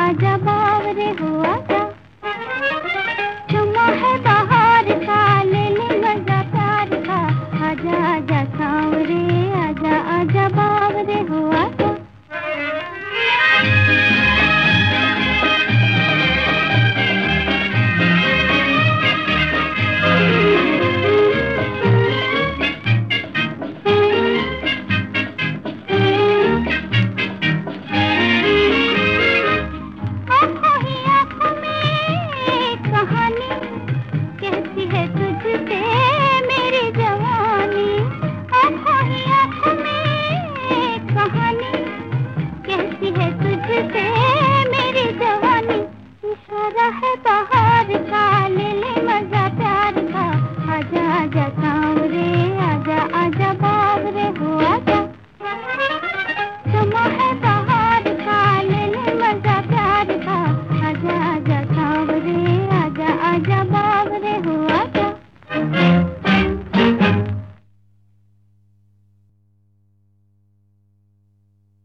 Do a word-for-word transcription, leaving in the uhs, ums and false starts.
आजा बावरे हो आजा। चुमा है बाहर का ले ले मजा प्यार का, आजा आजा सांवरे आजा आजा बावरे हो आजा। कहती है तुझसे मेरी जवानी, आँखों ही आँखों में कहानी, कहती है तुझसे मेरी जवानी। इशारा है बाहर का ले ले मजा प्यार का, आजा आजा सांवरे आजा आजा बावरे हो आजा।